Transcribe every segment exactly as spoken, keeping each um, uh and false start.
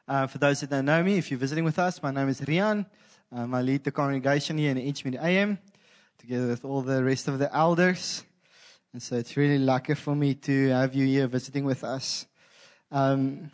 Uh, for those that don't know me, if you're visiting with us, my name is Rian. Um, I lead the congregation here in Edgemead A M, together with all the rest of the elders. And so it's really lucky for me to have you here visiting with us. Um,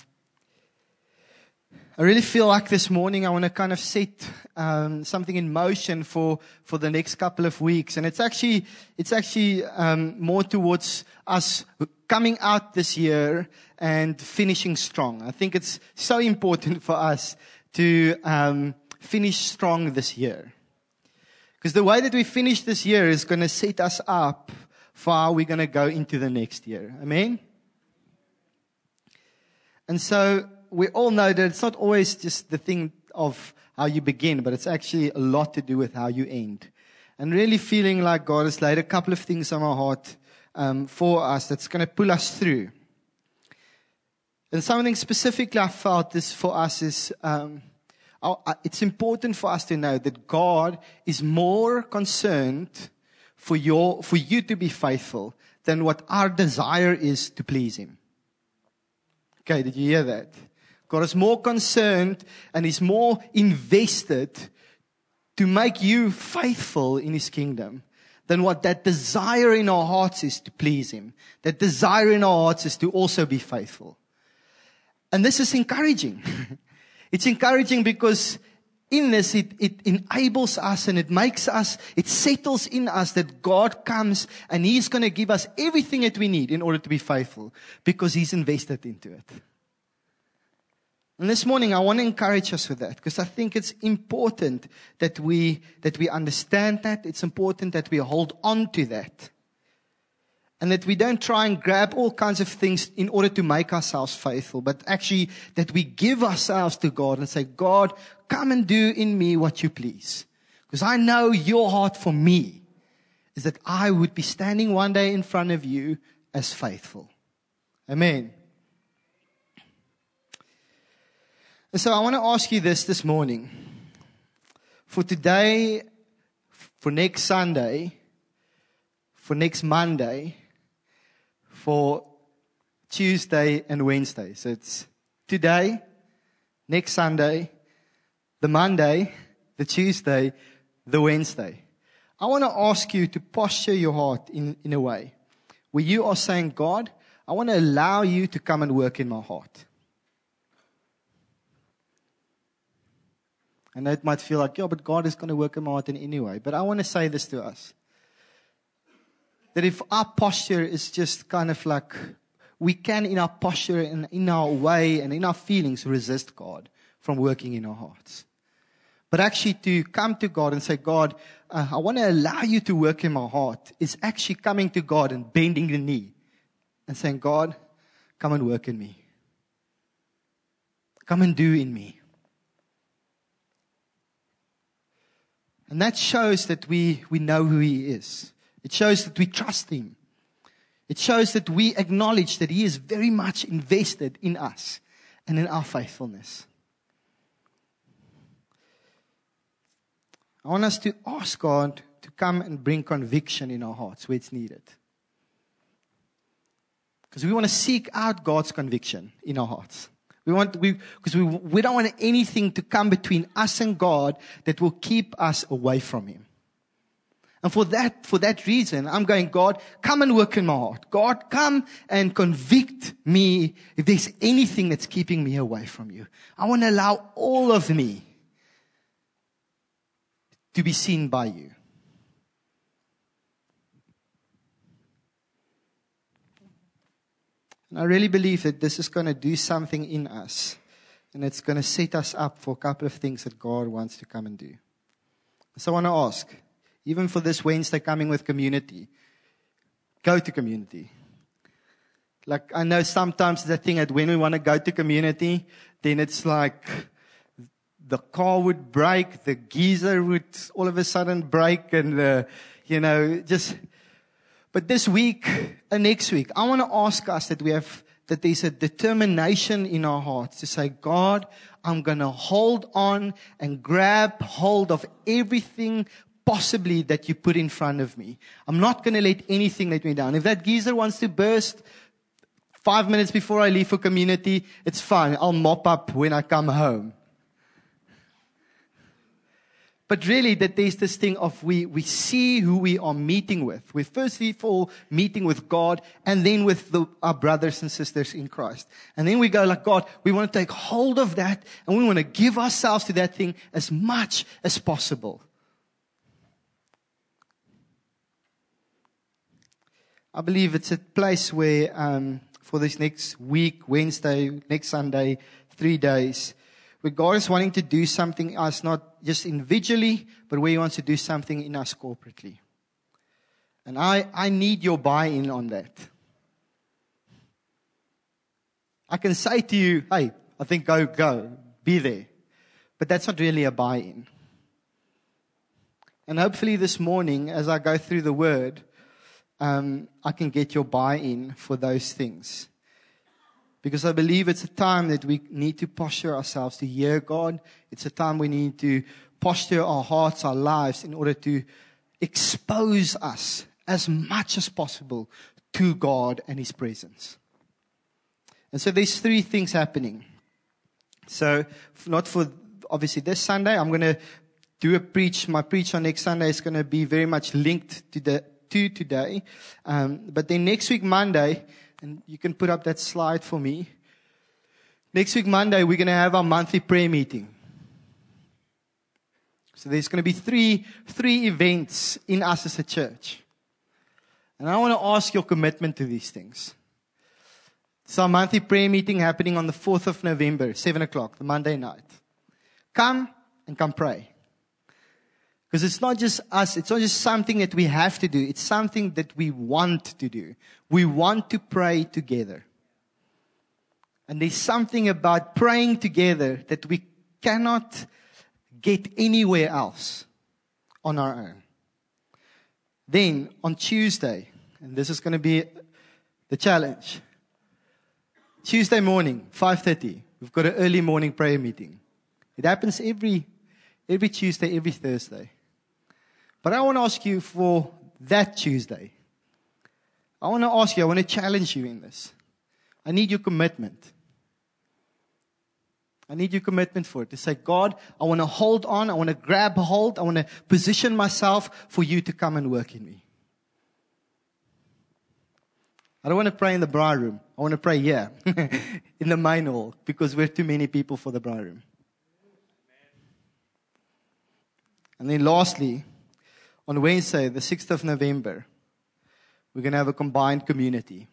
I really feel like this morning I want to kind of set um, something in motion for, for the next couple of weeks. And it's actually, it's actually um, more towards us coming out this year and finishing strong. I think it's so important for us to um, finish strong this year. Because the way that we finish this year is going to set us up for how we're going to go into the next year. Amen? And so we all know that it's not always just the thing of how you begin, but it's actually a lot to do with how you end. And really feeling like God has laid a couple of things on our heart um, for us that's going to pull us through. And something specifically I felt this for us is, um, it's important for us to know that God is more concerned for your, for you to be faithful than what our desire is to please Him. Okay, did you hear that? God is more concerned and is more invested to make you faithful in His kingdom than what that desire in our hearts is to please Him. That desire in our hearts is to also be faithful. And this is encouraging. It's encouraging because in this, it, it enables us and it makes us, it settles in us that God comes and He's going to give us everything that we need in order to be faithful because He's invested into it. And this morning, I want to encourage us with that because I think it's important that we, that we understand that. It's important that we hold on to that. And that we don't try and grab all kinds of things in order to make ourselves faithful, but actually that we give ourselves to God and say, God, come and do in me what you please. Because I know your heart for me is that I would be standing one day in front of you as faithful. Amen. And so I want to ask you this this morning. For today, for next Sunday, for next Monday, for Tuesday and Wednesday. So it's today, next Sunday, the Monday, the Tuesday, the Wednesday. I want to ask you to posture your heart in, in a way where you are saying, God, I want to allow you to come and work in my heart. I know it might feel like, yeah, but God is going to work in my heart in any way. But I want to say this to us. That if our posture is just kind of like, we can in our posture and in our way and in our feelings resist God from working in our hearts. But actually to come to God and say, God, uh, I want to allow you to work in my heart is actually coming to God and bending the knee and saying, God, come and work in me. Come and do in me. And that shows that we, we know who He is. It shows that we trust Him. It shows that we acknowledge that He is very much invested in us and in our faithfulness. I want us to ask God to come and bring conviction in our hearts where it's needed. Because we want to seek out God's conviction in our hearts. We want, we, because we, we don't want anything to come between us and God that will keep us away from Him. And for that, for that reason, I'm going, God, come and work in my heart. God, come and convict me if there's anything that's keeping me away from you. I want to allow all of me to be seen by you. And I really believe that this is going to do something in us. And it's going to set us up for a couple of things that God wants to come and do. So I want to ask, even for this Wednesday coming with community, go to community. Like, I know sometimes the thing that when we want to go to community, then it's like the car would break, the geyser would all of a sudden break, and, the, you know, just... But this week and next week, I want to ask us that we have, that there's a determination in our hearts to say, God, I'm going to hold on and grab hold of everything possibly that you put in front of me. I'm not going to let anything let me down. If that geyser wants to burst, Five minutes before I leave for community, it's fine. I'll mop up when I come home. But really, that there's this thing of we, we see who we are meeting with. We're firstly of all meeting with God and then with the, our brothers and sisters in Christ. And then we go like, God, we want to take hold of that and we want to give ourselves to that thing as much as possible. I believe it's a place where um, for this next week, Wednesday, next Sunday, three days, where God is wanting to do something in us, not just individually, but where He wants to do something in us corporately. And I, I need your buy-in on that. I can say to you, hey, I think go, go, be there. But that's not really a buy-in. And hopefully this morning, as I go through the Word, um, I can get your buy-in for those things. Because I believe it's a time that we need to posture ourselves to hear God. It's a time we need to posture our hearts, our lives, in order to expose us as much as possible to God and His presence. And so there's three things happening. So not for, obviously, this Sunday. I'm going to do a preach. My preach on next Sunday is going to be very much linked to the to today. Um, but then next week, Monday, and you can put up that slide for me. Next week, Monday, we're going to have our monthly prayer meeting. So there's going to be three, three events in us as a church. And I want to ask your commitment to these things. So our monthly prayer meeting happening on the fourth of November, seven o'clock, the Monday night. Come and come pray. Because it's not just us, it's not just something that we have to do, it's something that we want to do. We want to pray together. And there's something about praying together that we cannot get anywhere else on our own. Then on Tuesday, and this is going to be the challenge. Tuesday morning, five thirty, we've got an early morning prayer meeting. It happens every every Tuesday, every Thursday. But I want to ask you for that Tuesday. I want to ask you, I want to challenge you in this. I need your commitment. I need your commitment for it. To say, God, I want to hold on. I want to grab hold. I want to position myself for you to come and work in me. I don't want to pray in the braai room. I want to pray here in the main hall because we're too many people for the braai room. And then lastly, on Wednesday, the sixth of November, we're going to have a combined community.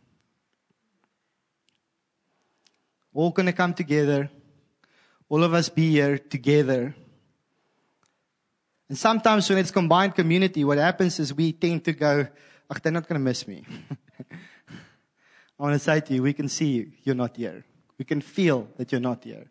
All going to come together. All of us be here together. And sometimes when it's combined community, what happens is we tend to go, oh, they're not going to miss me. I want to say to you, we can see you. You're not here. We can feel that you're not here.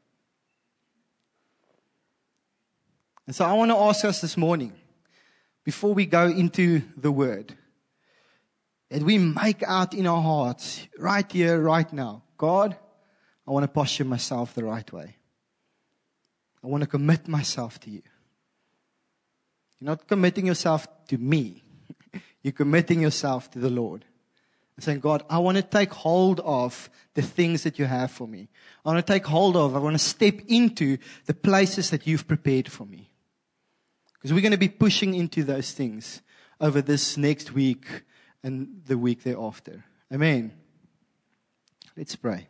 And so I want to ask us this morning, before we go into the Word, that we make out in our hearts, right here, right now, God, I want to posture myself the right way. I want to commit myself to you. You're not committing yourself to me. You're committing yourself to the Lord. And saying, God, I want to take hold of the things that you have for me. I want to take hold of, I want to step into the places that you've prepared for me. Because we're going to be pushing into those things over this next week and the week thereafter. Amen. Let's pray.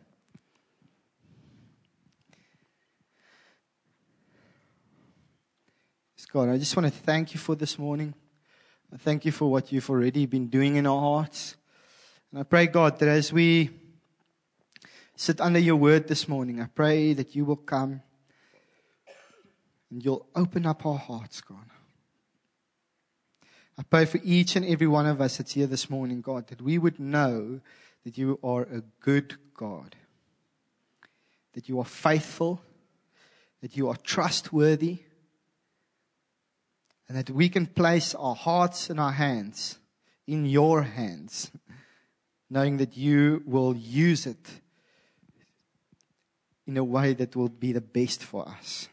God, I just want to thank you for this morning. I thank you for what you've already been doing in our hearts. And I pray, God, that as we sit under your word this morning, I pray that you will come and you'll open up our hearts, God. I pray for each and every one of us that's here this morning, God, that we would know that you are a good God, that you are faithful, that you are trustworthy, and that we can place our hearts and our hands in your hands, knowing that you will use it in a way that will be the best for us.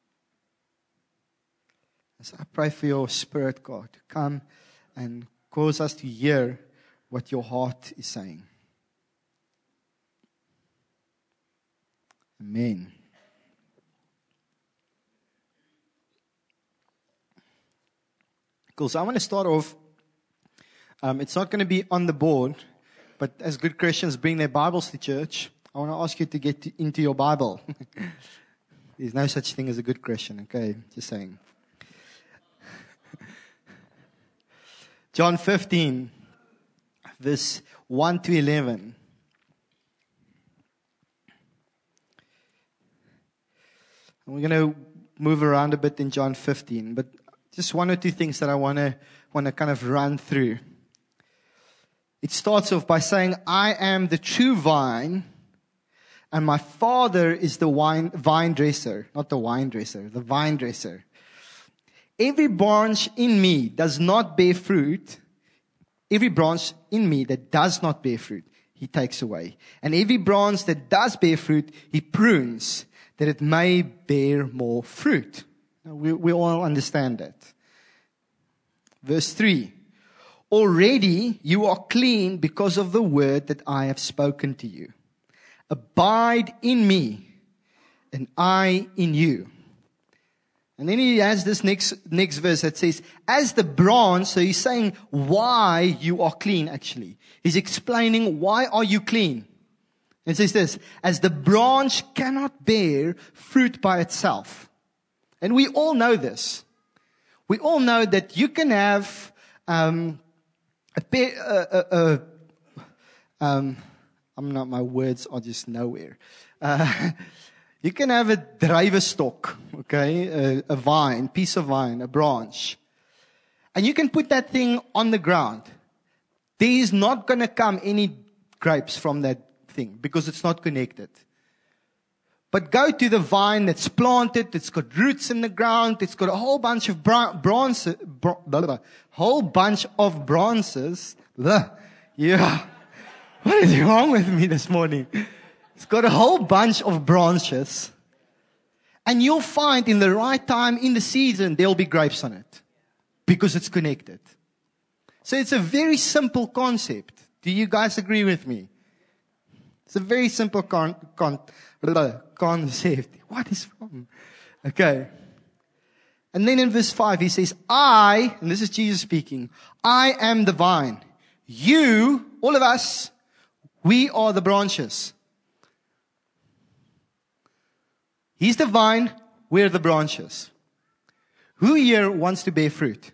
So I pray for your Spirit, God, to come and cause us to hear what your heart is saying. Amen. Cool. So I want to start off. Um, it's not going to be on the board, but as good Christians bring their Bibles to church, I want to ask you to get to, into your Bible. There's no such thing as a good Christian, okay? Just saying. John fifteen, verse one to eleven. And we're going to move around a bit in John fifteen, but just one or two things that I want to want to kind of run through. It starts off by saying, I am the true vine, and my Father is the wine, vine dresser. Not the wine dresser, the vine dresser. Every branch in me does not bear fruit. Every branch in me that does not bear fruit, He takes away. And every branch that does bear fruit, He prunes, that it may bear more fruit. Now, we, we all understand that. Verse three. Already you are clean because of the word that I have spoken to you. Abide in me, and I in you. And then he has this next, next verse that says, as the branch, so he's saying why you are clean actually. He's explaining why are you clean. And it says this, as the branch cannot bear fruit by itself. And we all know this. We all know that you can have, um, a pair, uh, uh, uh, um, I'm not, my words are just nowhere. Uh, You can have a druiwenstok, okay, a, a vine, piece of vine, a branch. And you can put that thing on the ground. There is not going to come any grapes from that thing because it's not connected. But go to the vine that's planted, it's got roots in the ground, it's got a whole bunch of bra- branches, bra- blah, blah, blah, whole bunch of branches. Blah. Yeah. What is wrong with me this morning? It's got a whole bunch of branches. And you'll find in the right time, in the season, there'll be grapes on it. Because it's connected. So it's a very simple concept. Do you guys agree with me? It's a very simple con- con- concept. What is wrong? Okay. And then in verse five, he says, I, and this is Jesus speaking, I am the vine. You, all of us, we are the branches. He's the vine, we're the branches. Who here wants to bear fruit?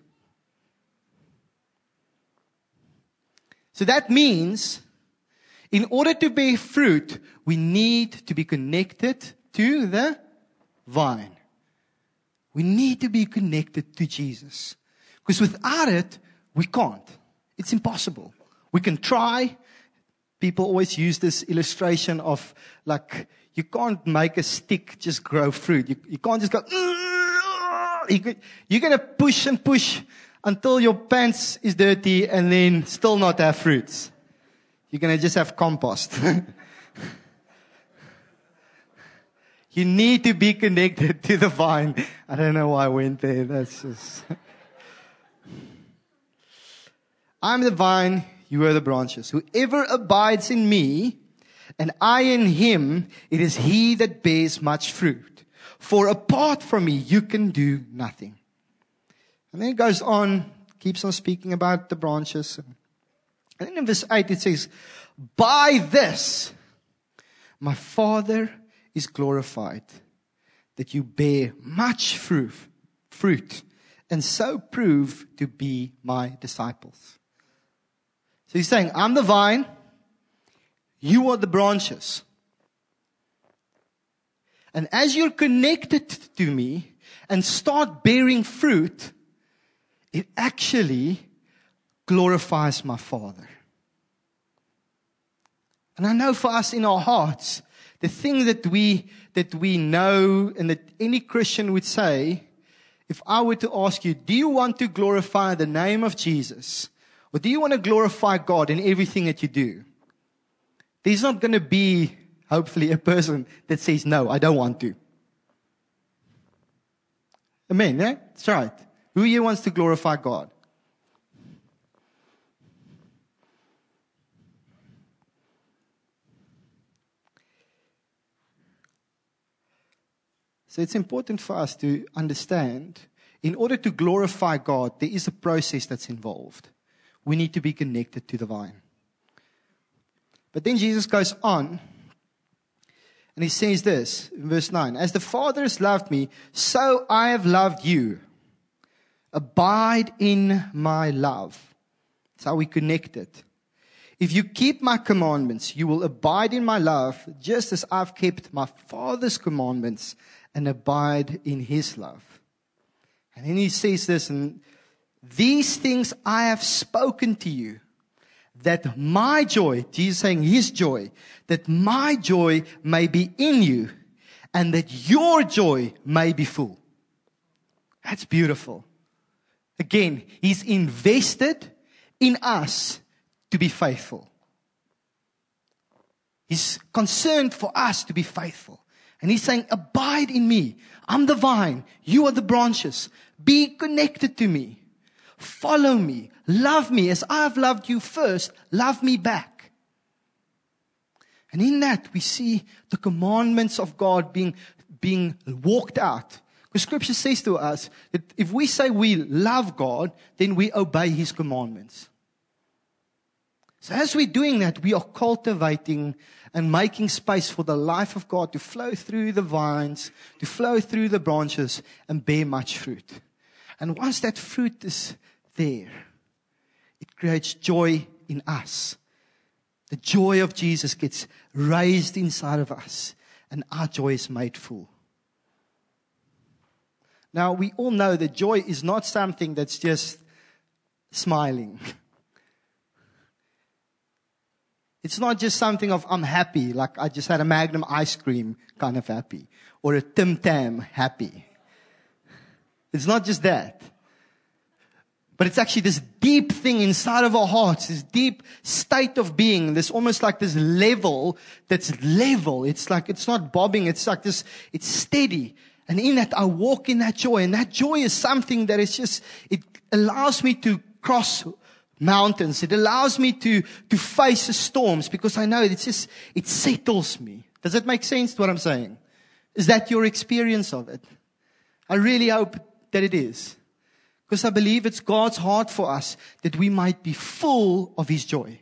So that means, in order to bear fruit, we need to be connected to the vine. We need to be connected to Jesus. Because without it, we can't. It's impossible. We can try. People always use this illustration of like, you can't make a stick just grow fruit. You, you can't just go, you, you're going to push and push until your pants is dirty and then still not have fruits. You're going to just have compost. You need to be connected to the vine. I don't know why I went there. That's just... I'm the vine, you are the branches. Whoever abides in me, and I in him, it is he that bears much fruit. For apart from me, you can do nothing. And then it goes on, keeps on speaking about the branches. And then in verse eight it says, by this, my Father is glorified, that you bear much fruit, fruit, and so prove to be my disciples. So he's saying, I'm the vine, you are the branches. And as you're connected to me and start bearing fruit, it actually glorifies my Father. And I know for us in our hearts, the thing that we, that we know and that any Christian would say, if I were to ask you, do you want to glorify the name of Jesus? Or do you want to glorify God in everything that you do? There's not going to be, hopefully, a person that says, no, I don't want to. Amen, yeah? That's right. Who here wants to glorify God? So it's important for us to understand, in order to glorify God, there is a process that's involved. We need to be connected to the vine. But then Jesus goes on, and he says this, in verse nine, as the Father has loved me, so I have loved you. Abide in my love. That's how we connect it. If you keep my commandments, you will abide in my love, just as I've kept my Father's commandments and abide in his love. And then he says this, and these things I have spoken to you, that my joy, Jesus saying his joy, that my joy may be in you, and that your joy may be full. That's beautiful. Again, he's invested in us to be faithful. He's concerned for us to be faithful. And he's saying, abide in me. I'm the vine. You are the branches. Be connected to me. Follow me. Love me as I have loved you first. Love me back. And in that we see the commandments of God being, being walked out. Because Scripture says to us that if we say we love God, then we obey his commandments. So as we're doing that, we are cultivating and making space for the life of God to flow through the vines, to flow through the branches and bear much fruit. And once that fruit is there, it creates joy in us. The joy of Jesus gets raised inside of us, and our joy is made full. Now, we all know that joy is not something that's just smiling. It's not just something of, I'm happy, like I just had a Magnum ice cream kind of happy, or a Tim Tam happy. It's not just that. But it's actually this deep thing inside of our hearts, this deep state of being, this almost like this level that's level. It's like, it's not bobbing, it's like this, it's steady. And in that, I walk in that joy. And that joy is something that is just, it allows me to cross mountains. It allows me to, to face storms because I know it's just, it settles me. Does it make sense to what I'm saying? Is that your experience of it? I really hope that it is. Because I believe it's God's heart for us that we might be full of his joy.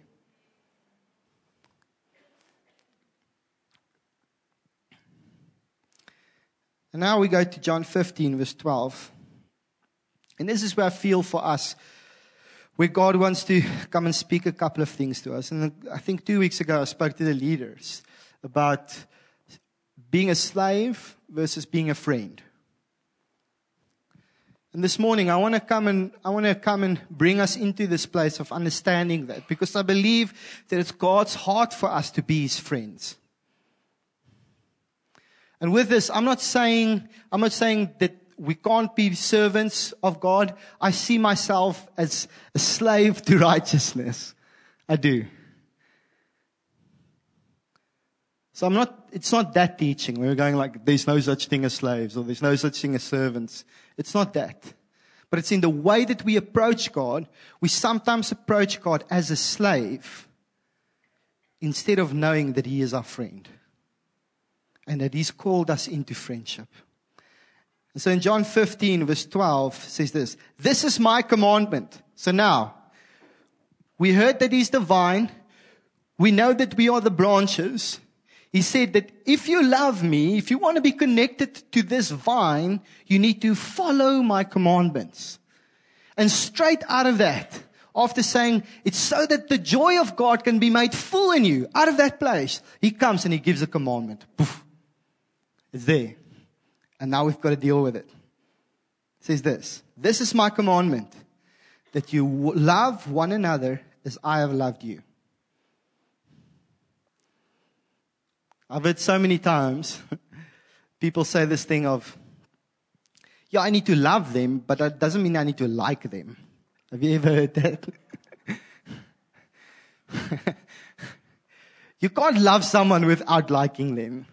And now we go to John fifteen, verse twelve. And this is where I feel for us, where God wants to come and speak a couple of things to us. And I think two weeks ago I spoke to the leaders about being a slave versus being a friend. And this morning I want to come and I want to come and bring us into this place of understanding that, because I believe that it's God's heart for us to be his friends. And with this, I'm not saying I'm not saying that we can't be servants of God. I see myself as a slave to righteousness. I do. So I'm not, it's not that teaching. We're going like, there's no such thing as slaves, or there's no such thing as servants. It's not that. But it's in the way that we approach God. We sometimes approach God as a slave instead of knowing that he is our friend and that he's called us into friendship. And so in John fifteen, verse twelve, says this, this is my commandment. So now, we heard that he's the vine. We know that we are the branches. He said that if you love me, if you want to be connected to this vine, you need to follow my commandments. And straight out of that, after saying, it's so that the joy of God can be made full in you, out of that place, he comes and he gives a commandment. Poof. It's there. And now we've got to deal with it. It says this, this is my commandment, that you love one another as I have loved you. I've heard so many times people say this thing of, yeah, I need to love them, but that doesn't mean I need to like them. Have you ever heard that? You can't love someone without liking them.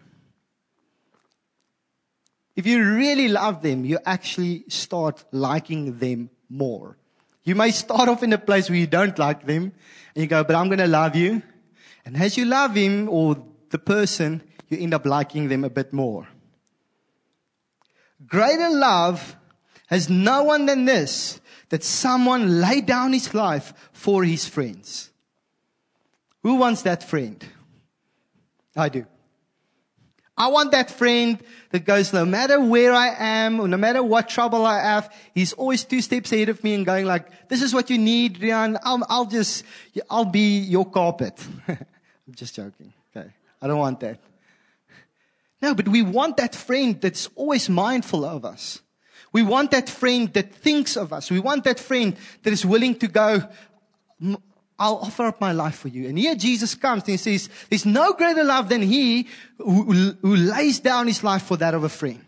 If you really love them, you actually start liking them more. You may start off in a place where you don't like them, and you go, but I'm going to love you. And as you love him or the person, you end up liking them a bit more. Greater love has no one than this, that someone lay down his life for his friends. Who wants that friend? I do. I want that friend that goes, no matter where I am, or no matter what trouble I have, he's always two steps ahead of me and going like, this is what you need, Rian. I'll, I'll just, I'll be your carpet. I'm just joking. Okay. I don't want that. No, but we want that friend that's always mindful of us. We want that friend that thinks of us. We want that friend that is willing to go, I'll offer up my life for you. And here Jesus comes and he says, there's no greater love than he who, who lays down his life for that of a friend.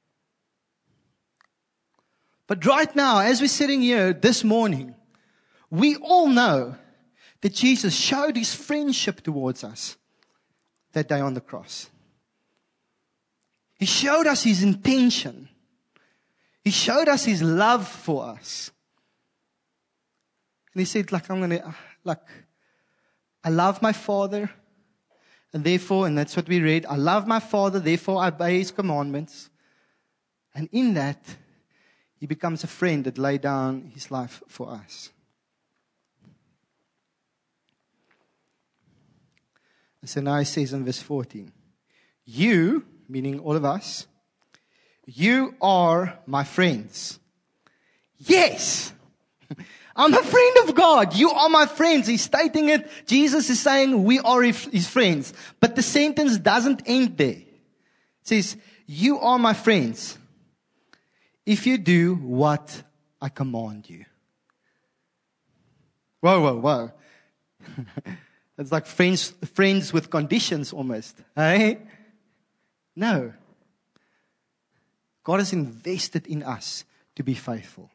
But right now, as we're sitting here this morning, we all know that Jesus showed his friendship towards us that day on the cross. He showed us his intention. He showed us his love for us. And he said, like, I'm going to, like, I love my Father. And therefore, and that's what we read, I love my Father, therefore I obey his commandments. And in that, he becomes a friend that laid down his life for us. And so now he says in verse fourteen, you, meaning all of us, you are my friends. Yes! I'm a friend of God. You are my friends. He's stating it. Jesus is saying we are his friends. But the sentence doesn't end there. It says, you are my friends if you do what I command you. Whoa, whoa, whoa. It's like friends, friends with conditions almost. Hey? No. God has invested in us to be faithful.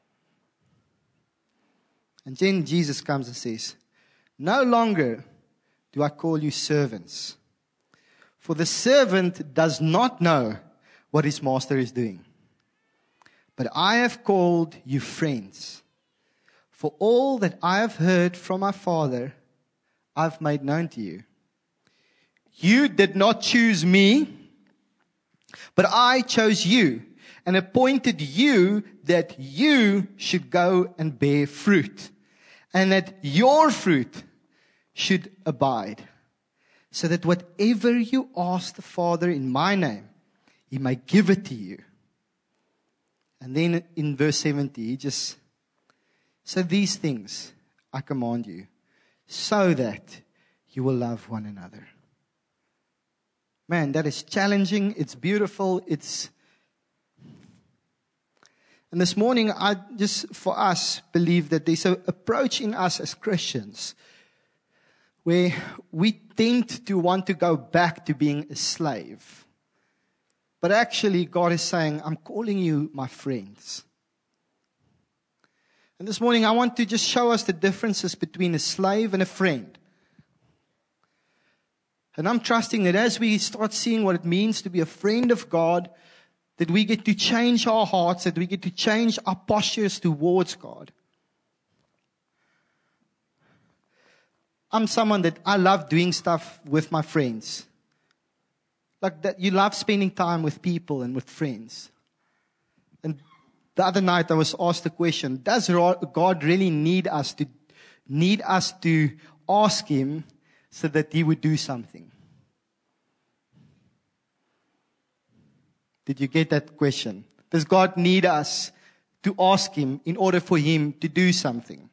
And then Jesus comes and says, no longer do I call you servants, for the servant does not know what his master is doing. But I have called you friends, for all that I have heard from my Father, I've made known to you. You did not choose me, but I chose you and appointed you that you should go and bear fruit, and that your fruit should abide, so that whatever you ask the Father in my name, he may give it to you. And then in verse seventy, he just, so these things I command you, so that you will love one another. Man, that is challenging. It's beautiful. It's, and this morning, I just, for us, believe that there's an approach in us as Christians where we tend to want to go back to being a slave. But actually, God is saying, I'm calling you my friends. And this morning, I want to just show us the differences between a slave and a friend. And I'm trusting that as we start seeing what it means to be a friend of God, that we get to change our hearts, that we get to change our postures towards God. I'm someone that I love doing stuff with my friends. Like that, you love spending time with people and with friends. And the other night I was asked the question, does God really need us to, need us to ask him so that he would do something? Did you get that question? Does God need us to ask him in order for him to do something?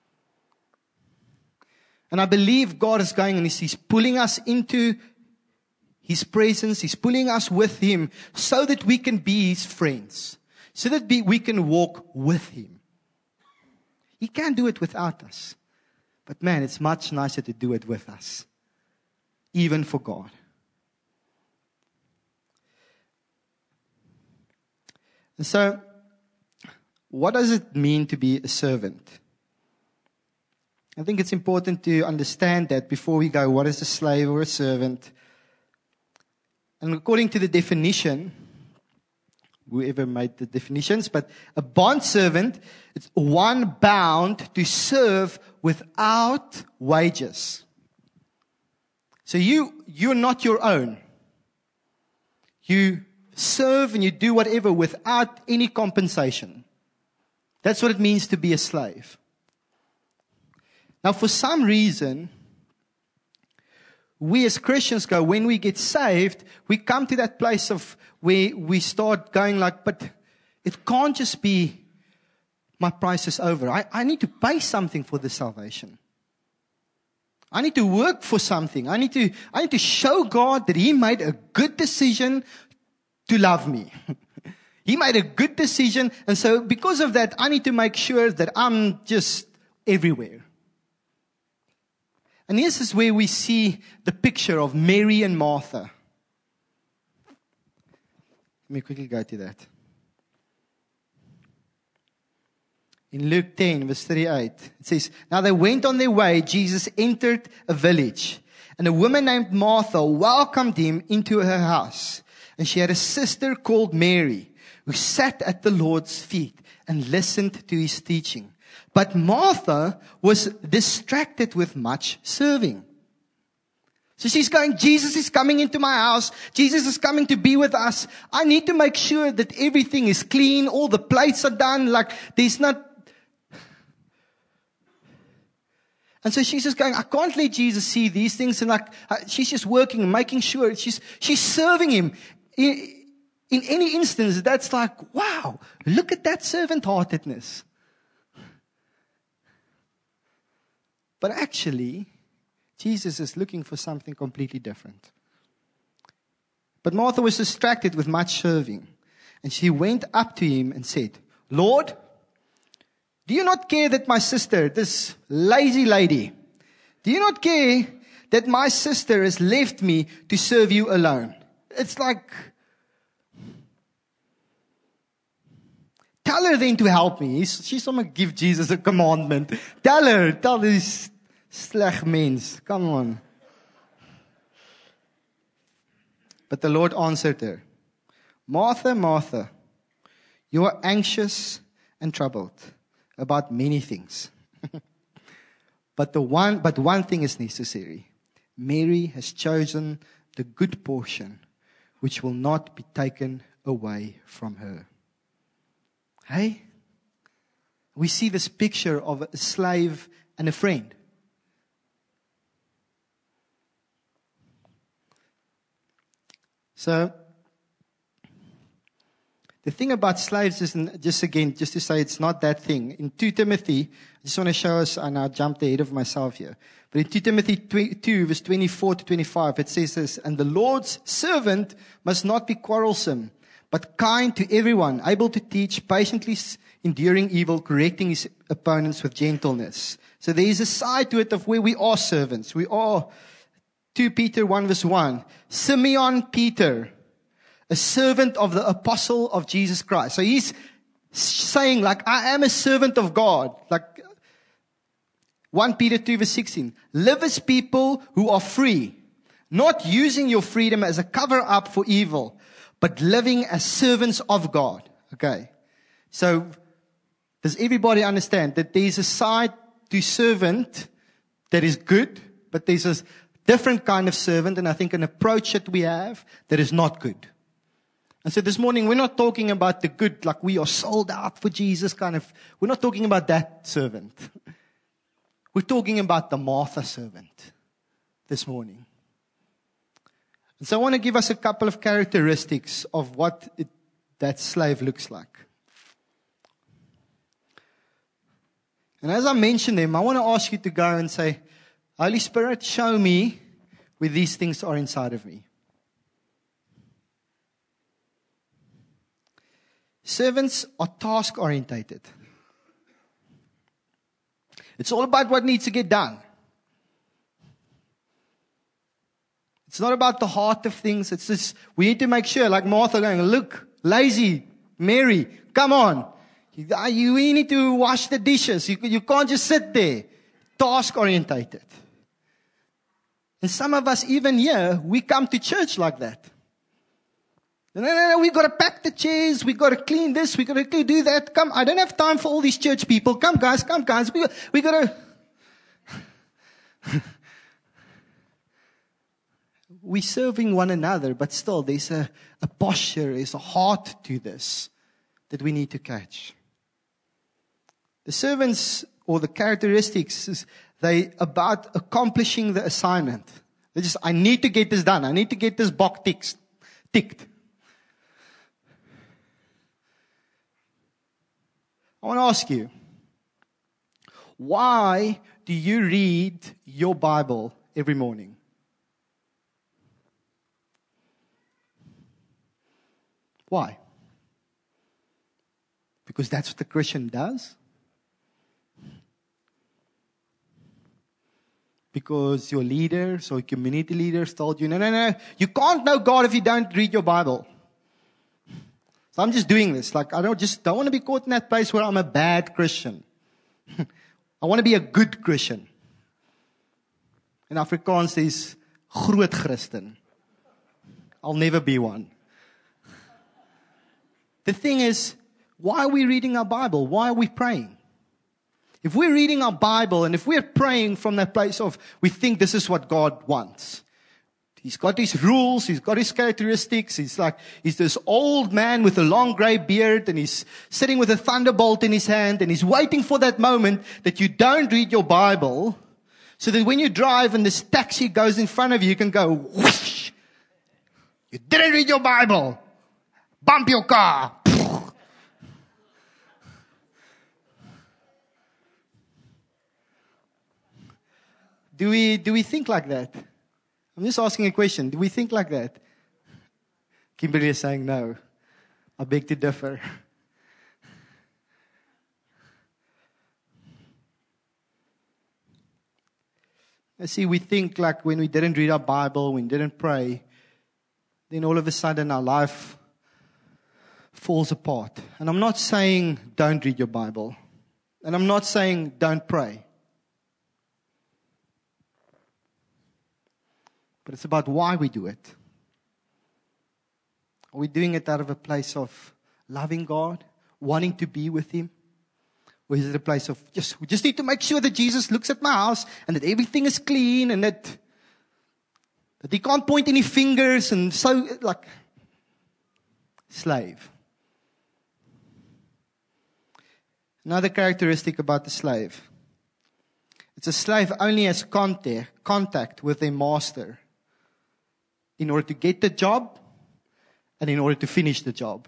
And I believe God is going and he's pulling us into his presence. He's pulling us with him so that we can be his friends. So that we can walk with him. He can't do it without us. But man, it's much nicer to do it with us. Even for God. And so, what does it mean to be a servant? I think it's important to understand that before we go, what is a slave or a servant? And according to the definition, whoever made the definitions, but a bondservant is one bound to serve without wages. So you, you're not your own. You serve and you do whatever without any compensation. That's what it means to be a slave. Now, for some reason, we as Christians go, when we get saved, we come to that place of where we start going like, but it can't just be my price is over. I, I need to pay something for the salvation. I need to work for something. I need to, I need to show God that He made a good decision to love me. He made a good decision. And so because of that, I need to make sure that I'm just everywhere. And this is where we see the picture of Mary and Martha. Let me quickly go to that. In Luke ten, verse thirty-eight, it says, now they went on their way. Jesus entered a village, and a woman named Martha welcomed Him into her house. And she had a sister called Mary, who sat at the Lord's feet and listened to His teaching. But Martha was distracted with much serving. So she's going, Jesus is coming into my house. Jesus is coming to be with us. I need to make sure that everything is clean. All the plates are done. Like there's not. And so she's just going, I can't let Jesus see these things. And like, she's just working and making sure she's, she's serving Him. In, in any instance, that's like, wow, look at that servant-heartedness. But actually, Jesus is looking for something completely different. But Martha was distracted with much serving. And she went up to Him and said, Lord, do you not care that my sister, this lazy lady, do you not care that my sister has left me to serve You alone? It's like, tell her then to help me. He's, she's going to give Jesus a commandment. Tell her, tell this sleg mens. Come on. But the Lord answered her, Martha, Martha, you are anxious and troubled about many things. But the one, but one thing is necessary. Mary has chosen the good portion, which will not be taken away from her. Hey? We see this picture of a slave and a friend. So, the thing about slaves is, just again, just to say it's not that thing. In Second Timothy, I just want to show us, and I jumped ahead of myself here. But in Second Timothy two, verse twenty-four to twenty-five, it says this, and the Lord's servant must not be quarrelsome, but kind to everyone, able to teach, patiently enduring evil, correcting his opponents with gentleness. So there is a side to it of where we are servants. We are, Second Peter one verse one, Simeon Peter, a servant of the apostle of Jesus Christ. So he's saying like, I am a servant of God. Like First Peter two verse sixteen, live as people who are free, not using your freedom as a cover up for evil, but living as servants of God. Okay. So does everybody understand that there's a side to servant that is good, but there's a different kind of servant, and I think an approach that we have that is not good. And so this morning, we're not talking about the good, like we are sold out for Jesus kind of, we're not talking about that servant. We're talking about the Martha servant this morning. And so I want to give us a couple of characteristics of what it, that slave looks like. And as I mentioned them, I want to ask you to go and say, Holy Spirit, show me where these things are inside of me. Servants are task-orientated. It's all about what needs to get done. It's not about the heart of things. It's just, we need to make sure, like Martha going, look, lazy, Mary, come on. You, you need to wash the dishes. You, you can't just sit there. Task-orientated. And some of us, even here, we come to church like that. No, no, no, we've got to pack the chairs. We've got to clean this. We've got to do that. Come, I don't have time for all these church people. Come, guys, come, guys. We, we got to... we're serving one another, but still there's a, a posture, there's a heart to this that we need to catch. The servants or the characteristics, is they about accomplishing the assignment. They just, I need to get this done. I need to get this box ticked. ticked. I want to ask you, why do you read your Bible every morning? Why? Because that's what the Christian does? Because your leaders or community leaders told you, no, no, no, you can't know God if you don't read your Bible. So I'm just doing this. Like, I don't just don't want to be caught in that place where I'm a bad Christian. I want to be a good Christian. In Afrikaans is groot Christen. I'll never be one. The thing is, why are we reading our Bible? Why are we praying? If we're reading our Bible and if we're praying from that place of we think this is what God wants. He's got his rules, he's got his characteristics. He's like, he's this old man with a long grey beard and he's sitting with a thunderbolt in his hand and he's waiting for that moment that you don't read your Bible so that when you drive and this taxi goes in front of you, you can go whoosh. You didn't read your Bible. Bump your car. Do we, do we think like that? I'm just asking a question. Do we think like that? Kimberly is saying no. I beg to differ. I see, we think like when we didn't read our Bible, when we didn't pray, then all of a sudden our life falls apart. And I'm not saying don't read your Bible. And I'm not saying don't pray. But it's about why we do it. Are we doing it out of a place of loving God, wanting to be with Him? Or is it a place of, just, we just need to make sure that Jesus looks at my house and that everything is clean and that, that He can't point any fingers and so, like, slave. Another characteristic about the slave. It's a slave only has contact, contact with their master in order to get the job and in order to finish the job.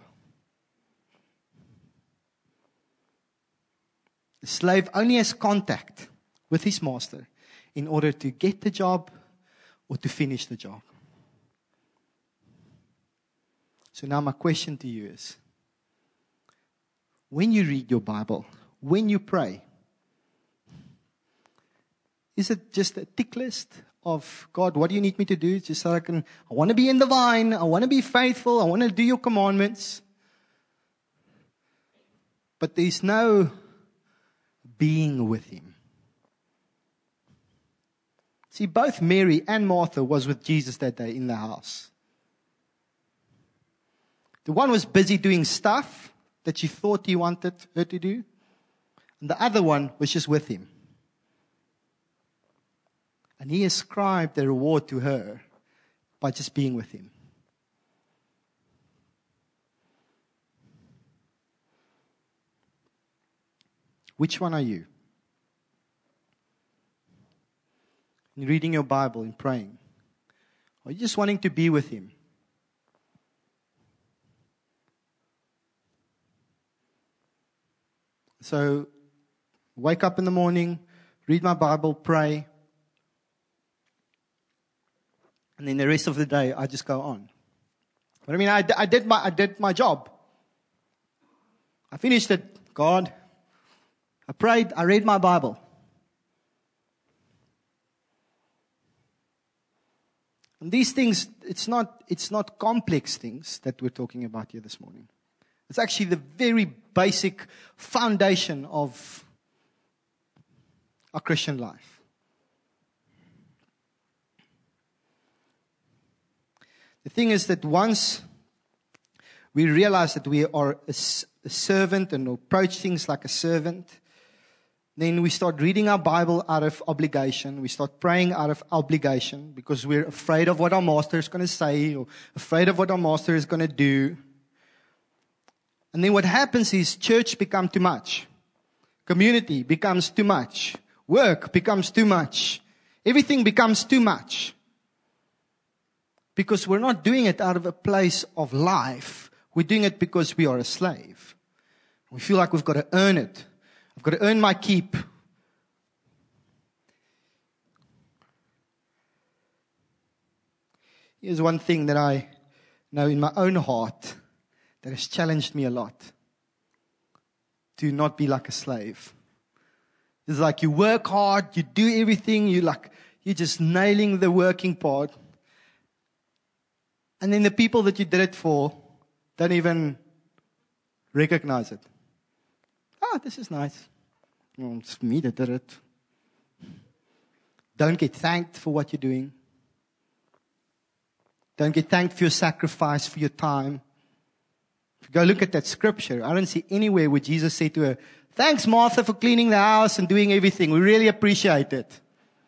The slave only has contact with his master in order to get the job or to finish the job. So now my question to you is, when you read your Bible, when you pray, is it just a tick list of, God, what do you need me to do? Just so I can, I want to be in the vine. I want to be faithful. I want to do your commandments. But there's no being with Him. See, both Mary and Martha was with Jesus that day in the house. The one was busy doing stuff that she thought He wanted her to do. And the other one was just with Him. And He ascribed the reward to her by just being with Him. Which one are you? In reading your Bible, in praying? Or are you just wanting to be with Him? So, wake up in the morning, read my Bible, pray. And then the rest of the day, I just go on. But I mean, I, I did my, I did my job. I finished it. God, I prayed, I read my Bible. And these things, it's not, it's not complex things that we're talking about here this morning. It's actually the very basic foundation of our Christian life. The thing is that once we realize that we are a, a servant and approach things like a servant, Then we start reading our Bible out of obligation. We start praying out of obligation because we're afraid of what our master is going to say or afraid of what our master is going to do. And then what happens is church becomes too much. Community becomes too much. Work becomes too much. Everything becomes too much. Because we're not doing it out of a place of life. We're doing it because we are a slave. We feel like we've got to earn it. I've got to earn my keep. Here's one thing that I know in my own heart that has challenged me a lot. To not be like a slave. It's like you work hard, you do everything, you like, you're just nailing the working part. And then the people that you did it for don't even recognize it. Ah, this is nice. Oh, it's me that did it. Don't get thanked for what you're doing. Don't get thanked for your sacrifice, for your time. If you go look at that scripture, I don't see anywhere where Jesus said to her, thanks, Martha, for cleaning the house and doing everything. We really appreciate it.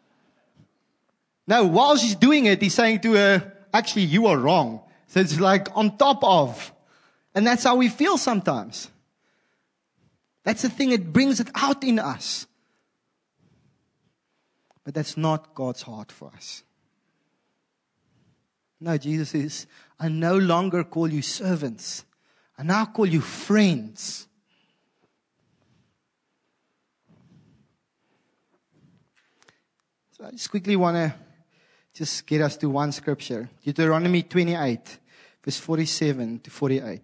No, while she's doing it, he's saying to her, actually, you are wrong. So it's like on top of. And that's how we feel sometimes. That's the thing, it brings it out in us. But that's not God's heart for us. No, Jesus says, I no longer call you servants. I now call you friends. So I just quickly want to just get us to one scripture. Deuteronomy twenty-eight, verse forty-seven to forty-eight.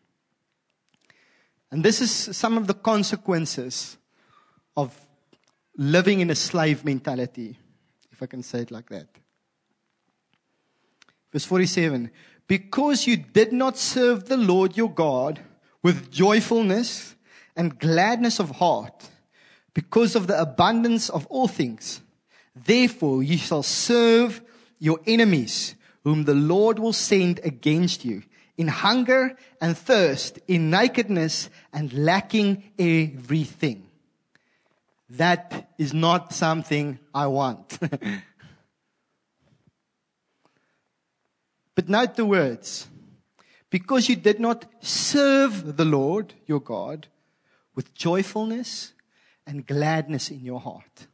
And this is some of the consequences of living in a slave mentality, if I can say it like that. Verse forty-seven. Because you did not serve the Lord your God with joyfulness and gladness of heart, because of the abundance of all things, therefore you shall serve your enemies, whom the Lord will send against you, in hunger and thirst, in nakedness and lacking everything. That is not something I want. But note the words. Because you did not serve the Lord your God with joyfulness and gladness in your heart.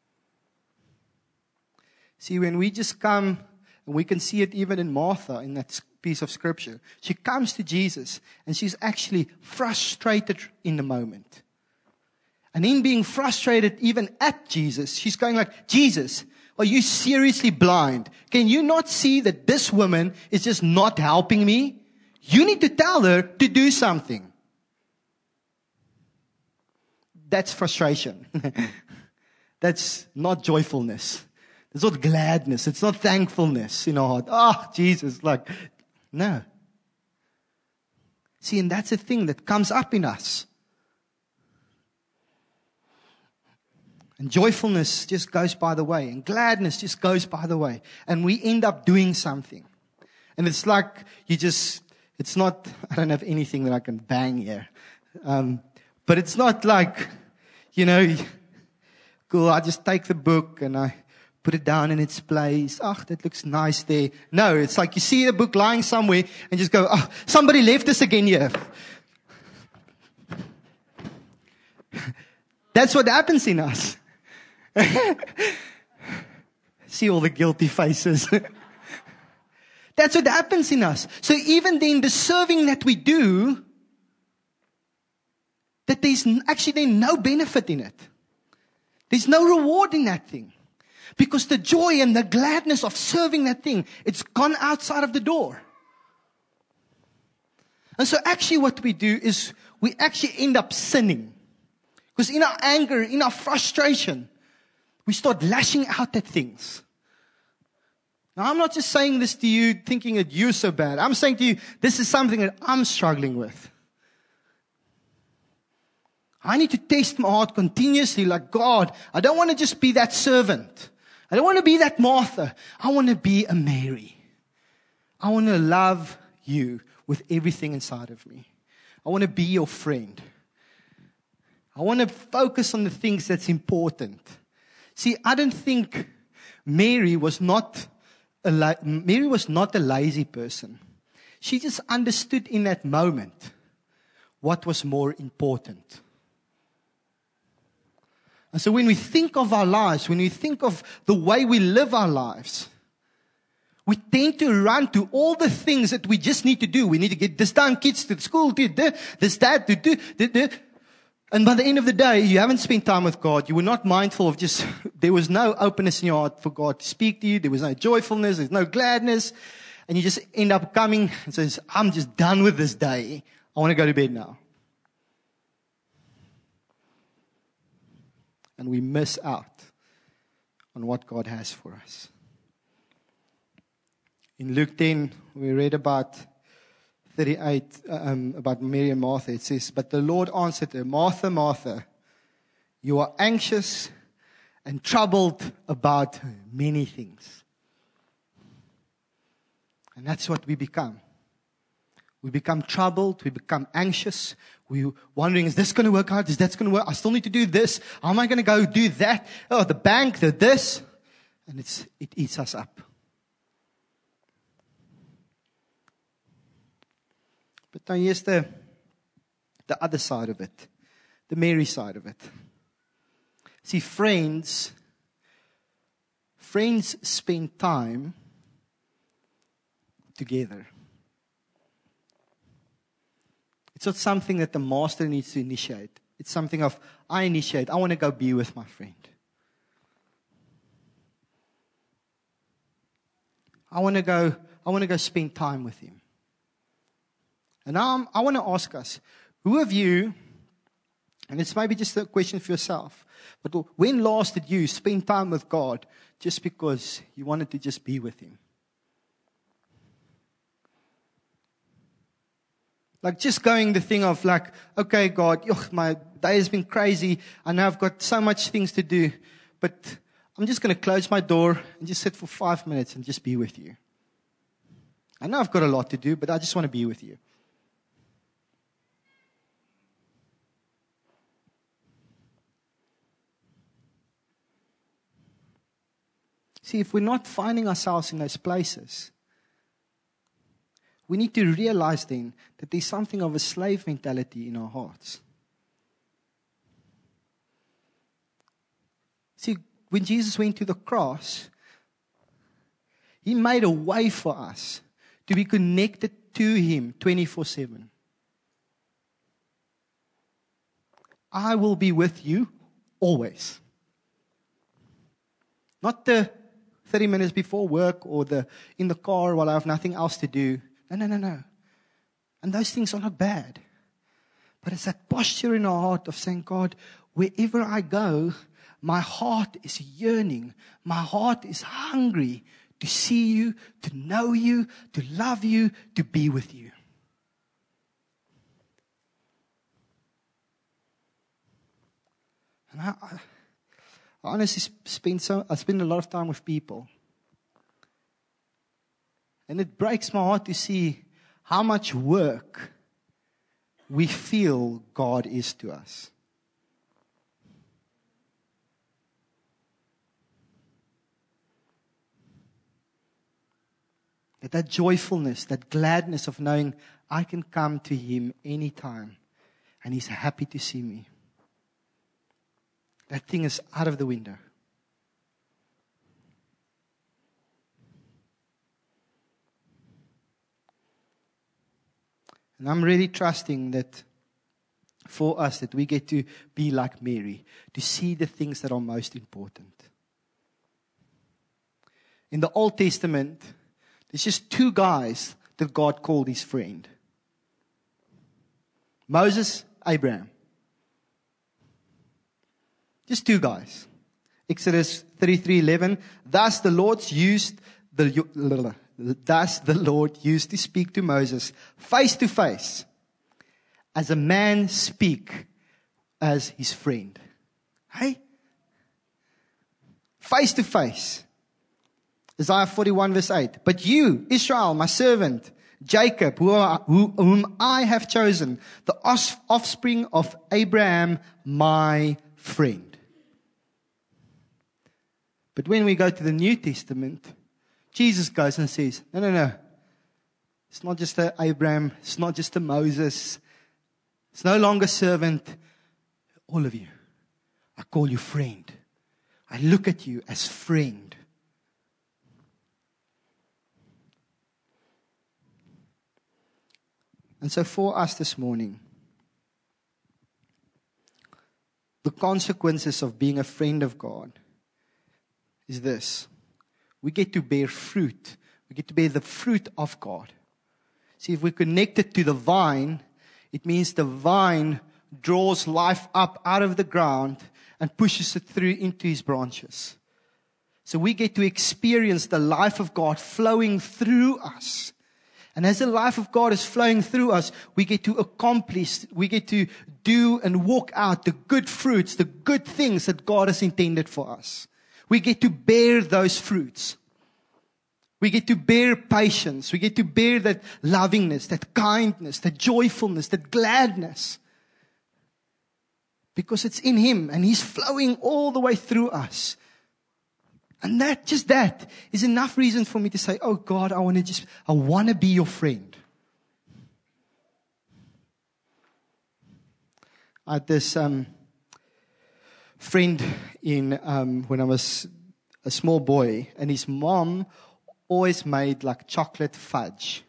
See, when we just come, and we can see it even in Martha, in that piece of scripture. She comes to Jesus, and she's actually frustrated in the moment. And in being frustrated even at Jesus, she's going like, Jesus, are you seriously blind? Can you not see that this woman is just not helping me? You need to tell her to do something. That's frustration. That's not joyfulness. It's not gladness. It's not thankfulness in our heart. Oh, Jesus, like, no. See, and that's a thing that comes up in us. And joyfulness just goes by the way. And gladness just goes by the way. And we end up doing something. And it's like you just, it's not, I don't have anything that I can bang here. Um, but it's not like, you know, cool, I just take the book and I put it down in its place. Oh, that looks nice there. No, it's like you see a book lying somewhere and just go, oh, somebody left this again here. That's what happens in us. See all the guilty faces. That's what happens in us. So even then, the serving that we do, that there's actually then no benefit in it. There's no reward in that thing. Because the joy and the gladness of serving that thing, it's gone outside of the door. And so actually what we do is we actually end up sinning. Because in our anger, in our frustration, we start lashing out at things. Now, I'm not just saying this to you thinking that you're so bad. I'm saying to you, this is something that I'm struggling with. I need to test my heart continuously like, God, I don't want to just be that servant. I don't want to be that Martha. I want to be a Mary. I want to love you with everything inside of me. I want to be your friend. I want to focus on the things that's important. See, I don't think Mary was not a la- Mary was not a lazy person. She just understood in that moment what was more important. And so when we think of our lives, when we think of the way we live our lives, we tend to run to all the things that we just need to do. We need to get this done, kids to school, to do this, that, to do, do, do. And by the end of the day, you haven't spent time with God. You were not mindful of just, there was no openness in your heart for God to speak to you. There was no joyfulness. There's no gladness. And you just end up coming and says, I'm just done with this day. I want to go to bed now. And we miss out on what God has for us. In Luke ten, we read about thirty-eight, um, about Mary and Martha. It says, but the Lord answered her, Martha, Martha, you are anxious and troubled about many things. And that's what we become. We become troubled. We become anxious. We're wondering, is this going to work out? Is that going to work? I still need to do this. How am I going to go do that? Oh, the bank, the this. And it's, it eats us up. But now here's the, the other side of it. The Mary side of it. See, friends, friends spend time together. It's not something that the master needs to initiate. It's something of, I initiate. I want to go be with my friend. I want to go, I want to go spend time with him. And now I'm, I want to ask us, who of you, and it's maybe just a question for yourself, but when last did you spend time with God just because you wanted to just be with him? Like just going the thing of like, okay, God, ugh, my day has been crazy. I know I've got so much things to do, but I'm just going to close my door and just sit for five minutes and just be with you. I know I've got a lot to do, but I just want to be with you. See, if we're not finding ourselves in those places, we need to realize then that there's something of a slave mentality in our hearts. See, when Jesus went to the cross, he made a way for us to be connected to him twenty-four seven. I will be with you always. Not the thirty minutes before work or the in the car while I have nothing else to do. No, no, no, no. And those things are not bad. But it's that posture in our heart of saying, God, wherever I go, my heart is yearning. My heart is hungry to see you, to know you, to love you, to be with you. And I, I, I honestly spend so I spend a lot of time with people. And it breaks my heart to see how much work we feel God is to us. That that joyfulness, that gladness of knowing I can come to him anytime and he's happy to see me. That thing is out of the window. And I'm really trusting that for us, that we get to be like Mary, to see the things that are most important. In the Old Testament, there's just two guys that God called his friend. Moses, Abraham. Just two guys. Exodus thirty-three eleven. Thus the Lord used the Thus the Lord used to speak to Moses face to face, as a man speak as his friend. Hey? Face to face. Isaiah forty-one verse eight. But you, Israel, my servant, Jacob, who are, who, whom I have chosen, the os- offspring of Abraham, my friend. But when we go to the New Testament, Jesus goes and says, no, no, no. It's not just a Abraham. It's not just a Moses. It's no longer servant. All of you. I call you friend. I look at you as friend. And so for us this morning, the consequences of being a friend of God is this. We get to bear fruit. We get to bear the fruit of God. See, if we're connected to the vine, it means the vine draws life up out of the ground and pushes it through into his branches. So we get to experience the life of God flowing through us. And as the life of God is flowing through us, we get to accomplish, we get to do and walk out the good fruits, the good things that God has intended for us. We get to bear those fruits. We get to bear patience. We get to bear that lovingness, that kindness, that joyfulness, that gladness. Because it's in Him and He's flowing all the way through us. And that, just that, is enough reason for me to say, oh God, I want to just, I want to be your friend. I had this um, friend in, um, when I was a small boy, and his mom always made like chocolate fudge.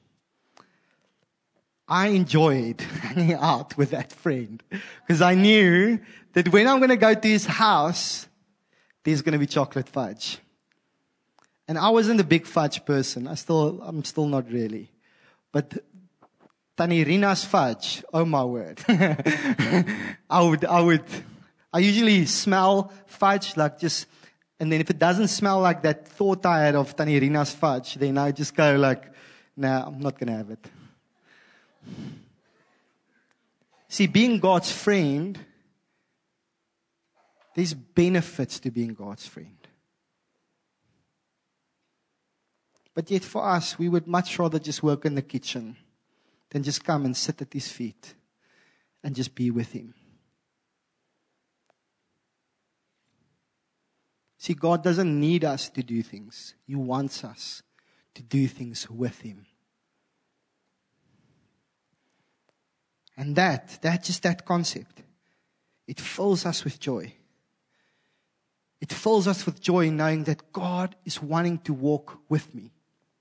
I enjoyed hanging out with that friend because I knew that when I'm going to go to his house, there's going to be chocolate fudge. And I wasn't a big fudge person. I still, I'm still not really. But Tannie Rina's fudge, oh my word. I would, I would, I usually smell fudge like just, and then if it doesn't smell like that thought I had of Tannie Rina's fudge, then I just go like, nah, I'm not going to have it. See, being God's friend, there's benefits to being God's friend. But yet for us, we would much rather just work in the kitchen than just come and sit at His feet and just be with Him. See, God doesn't need us to do things. He wants us to do things with Him. And that, that just that concept, it fills us with joy. It fills us with joy knowing that God is wanting to walk with me.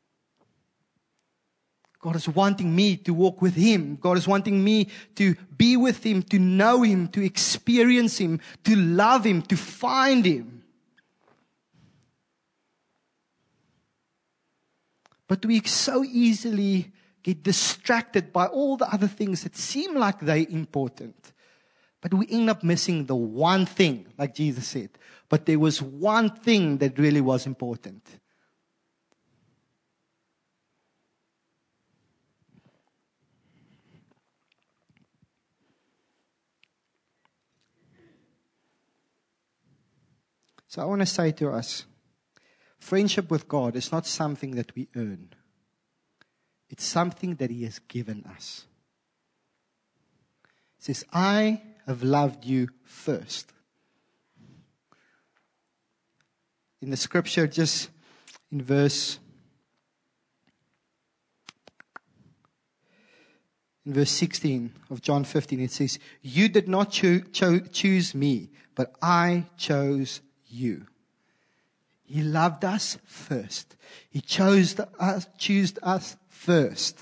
God is wanting me to walk with Him. God is wanting me to be with Him, to know Him, to experience Him, to love Him, to find Him. But we so easily get distracted by all the other things that seem like they're important. But we end up missing the one thing, like Jesus said. But there was one thing that really was important. So I want to say to us, friendship with God is not something that we earn. It's something that He has given us. It says, I have loved you first. In the scripture, just in verse, in verse sixteen of John fifteen, it says, you did not cho- cho- choose me, but I chose you. He loved us first. He chose us, chose us first.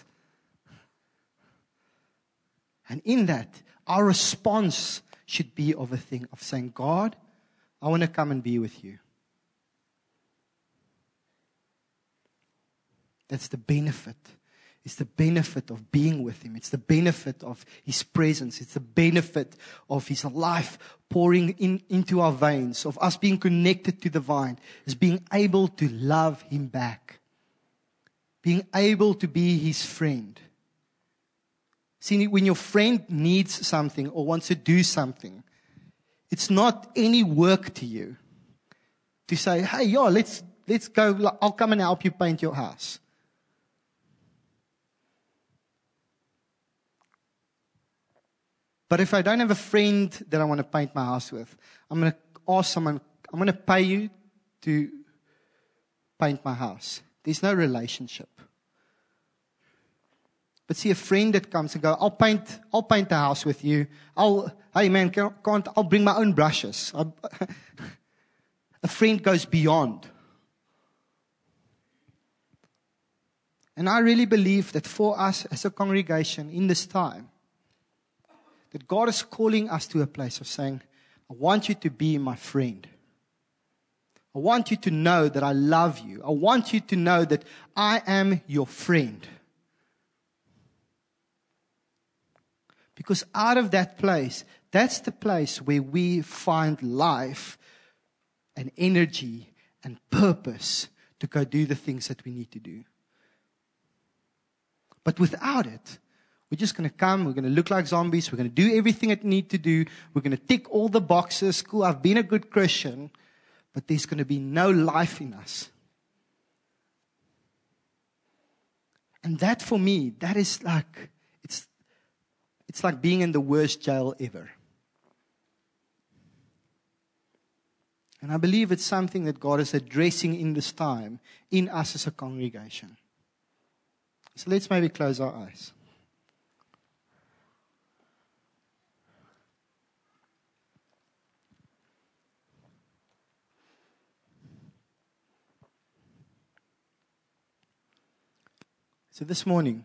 And in that, our response should be of a thing of saying, God, I want to come and be with you. That's the benefit. It's the benefit of being with Him. It's the benefit of His presence. It's the benefit of His life pouring in, into our veins, of us being connected to the vine, is being able to love Him back. Being able to be His friend. See, when your friend needs something or wants to do something, it's not any work to you to say, hey, yo, let's, let's go, I'll come and help you paint your house. But if I don't have a friend that I want to paint my house with, I'm going to ask someone, I'm going to pay you to paint my house. There's no relationship. But see, a friend that comes and goes, I'll paint, I'll paint the house with you. I'll, hey man, can't, can't I'll bring my own brushes. I'll, a friend goes beyond. And I really believe that for us as a congregation in this time, that God is calling us to a place of saying, I want you to be my friend. I want you to know that I love you. I want you to know that I am your friend. Because out of that place, that's the place where we find life and energy and purpose to go do the things that we need to do. But without it, we're just going to come, we're going to look like zombies, we're going to do everything it need to do, we're going to tick all the boxes, cool, I've been a good Christian, but there's going to be no life in us. And that for me, that is like, it's, it's like being in the worst jail ever. And I believe it's something that God is addressing in this time, in us as a congregation. So let's maybe close our eyes. So this morning,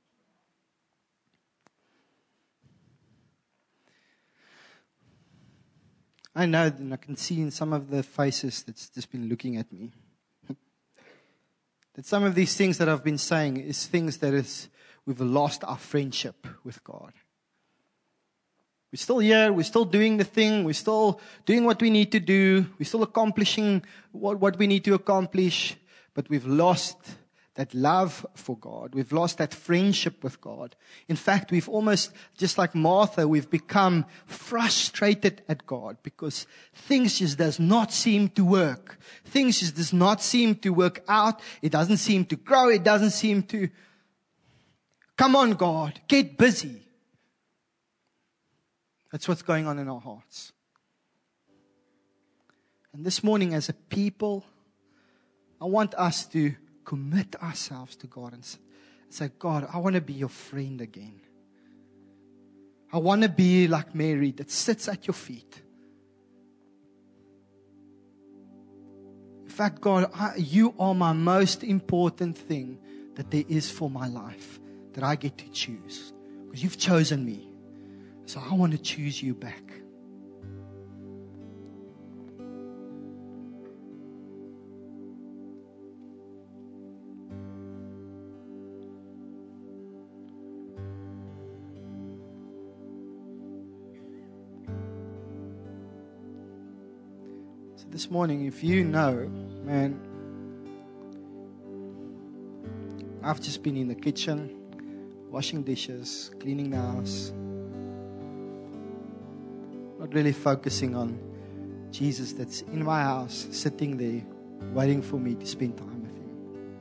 I know and I can see in some of the faces that's just been looking at me, that some of these things that I've been saying is things that is, we've lost our friendship with God. We're still here, we're still doing the thing, we're still doing what we need to do, we're still accomplishing what, what we need to accomplish, but we've lost that love for God. We've lost that friendship with God. In fact, we've almost, just like Martha, we've become frustrated at God because things just does not seem to work. Things just does not seem to work out. It doesn't seem to grow. It doesn't seem to, come on God, get busy. That's what's going on in our hearts. And this morning as a people, I want us to commit ourselves to God and say, God, I want to be your friend again. I want to be like Mary that sits at your feet. In fact, God, I, you are my most important thing that there is for my life, that I get to choose. Because you've chosen me. So I want to choose you back. This morning, if you know, man, I've just been in the kitchen, washing dishes, cleaning the house, not really focusing on Jesus that's in my house, sitting there, waiting for me to spend time with Him.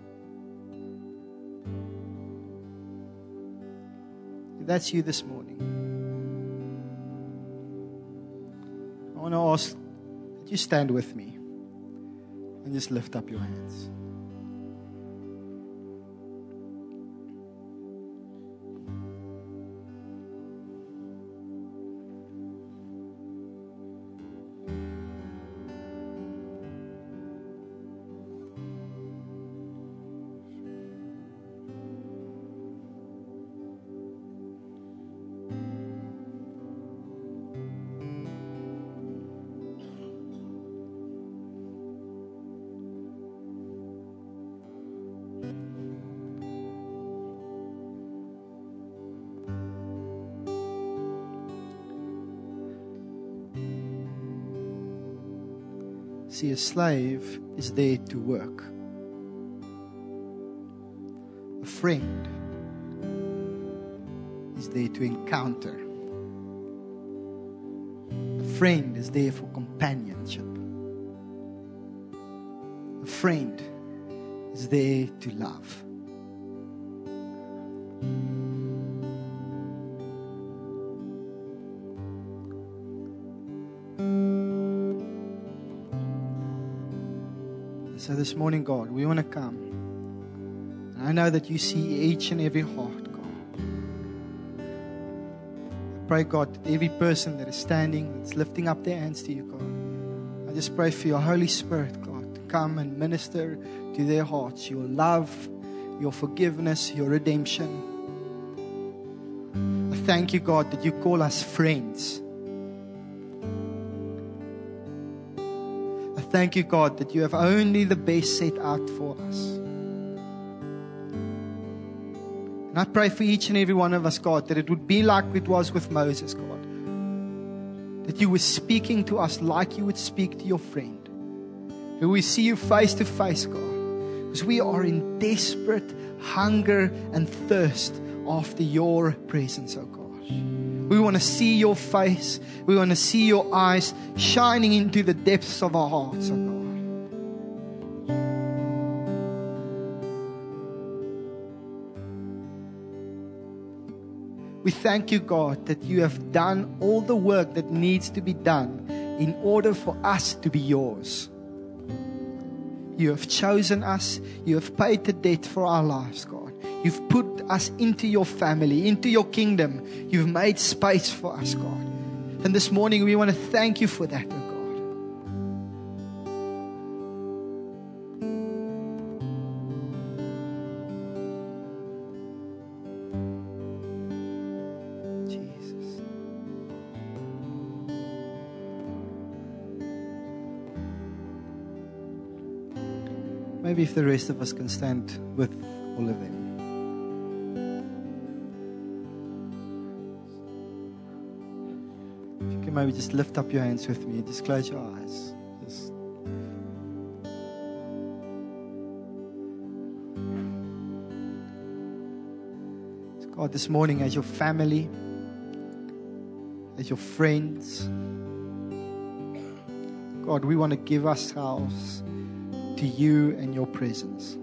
If that's you this morning, I want to ask, you stand with me and just lift up your hands. See, a slave is there to work. A friend is there to encounter. A friend is there for companionship. A friend is there to love. So this morning, God, we want to come. And I know that you see each and every heart, God. I pray, God, that every person that is standing, that's lifting up their hands to you, God, I just pray for your Holy Spirit, God, to come and minister to their hearts, your love, your forgiveness, your redemption. I thank you, God, that you call us friends. I thank you, God, that you have only the best set out for us. And I pray for each and every one of us, God, that it would be like it was with Moses, God. That you were speaking to us like you would speak to your friend. That we see you face to face, God. Because we are in desperate hunger and thirst after your presence, oh God. We want to see your face. We want to see your eyes shining into the depths of our hearts, oh God. We thank you, God, that you have done all the work that needs to be done in order for us to be yours. You have chosen us. You have paid the debt for our lives, God. You've put us into your family, into your kingdom. You've made space for us, God. And this morning we want to thank you for that, oh God. Jesus. Maybe if the rest of us can stand with all of them. Maybe just lift up your hands with me. Just close your eyes. Just God, this morning, as your family, as your friends, God, we want to give ourselves to you and your presence.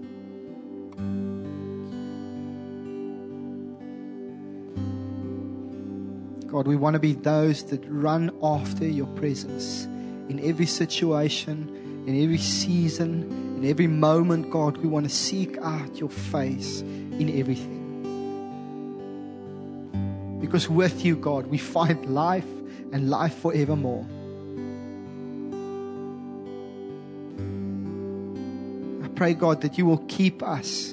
God, we want to be those that run after your presence in every situation, in every season, in every moment. God, we want to seek out your face in everything. Because with you, God, we find life and life forevermore. I pray, God, that you will keep us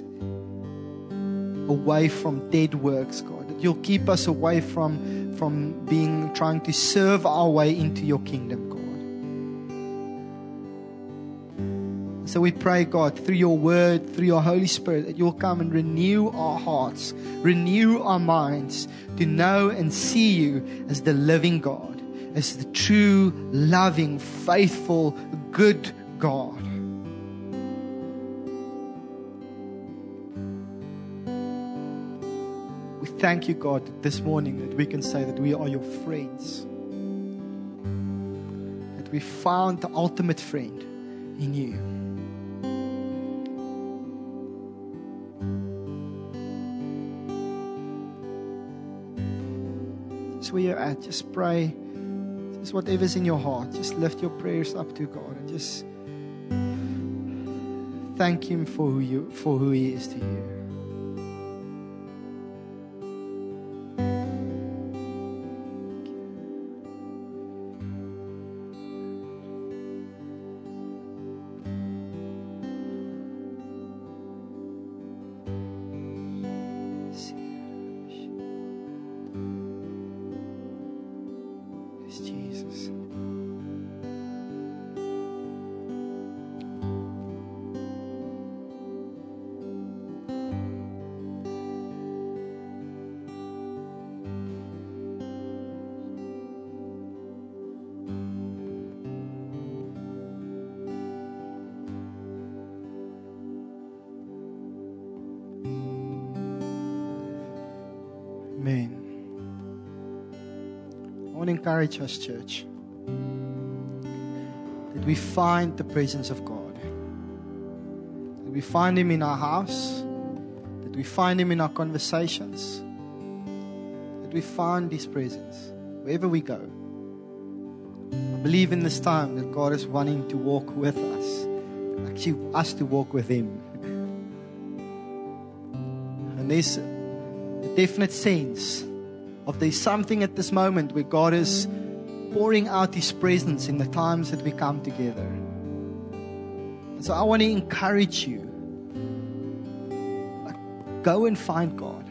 away from dead works, God. That you'll keep us away from from being, trying to serve our way into your kingdom, God. So we pray, God, through your word, through your Holy Spirit, that you'll come and renew our hearts, renew our minds to know and see you as the living God, as the true, loving, faithful, good God. Thank you, God, this morning that we can say that we are your friends. That we found the ultimate friend in you. Just where you're at, just pray. Just whatever's in your heart, just lift your prayers up to God and just thank Him for who you, for who He is to you. Amen. I want to encourage us, church, that we find the presence of God. That we find Him in our house. That we find Him in our conversations. That we find His presence wherever we go. I believe in this time that God is wanting to walk with us. Actually, us to walk with Him. And there's a definite sense of there's something at this moment where God is pouring out His presence in the times that we come together. And so I want to encourage you. Like, go and find God.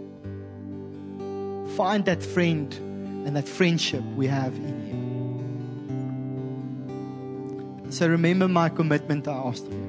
Find that friend and that friendship we have in Him. So remember my commitment I asked for.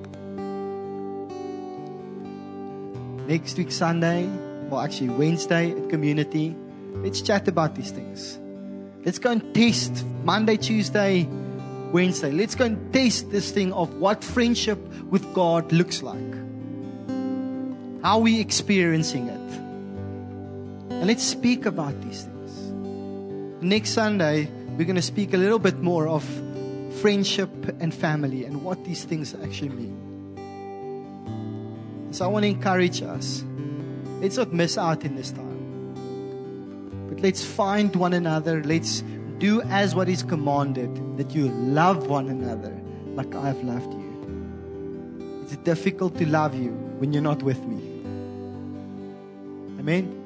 Next week Sunday, well actually Wednesday at community, let's chat about these things. Let's go and test Monday, Tuesday, Wednesday. Let's go and test this thing of what friendship with God looks like. How are we experiencing it? And let's speak about these things. Next Sunday, we're going to speak a little bit more of friendship and family and what these things actually mean. So I want to encourage us. Let's not miss out in this time. But let's find one another. Let's do as what is commanded, that you love one another like I have loved you. It's difficult to love you when you're not with me. Amen.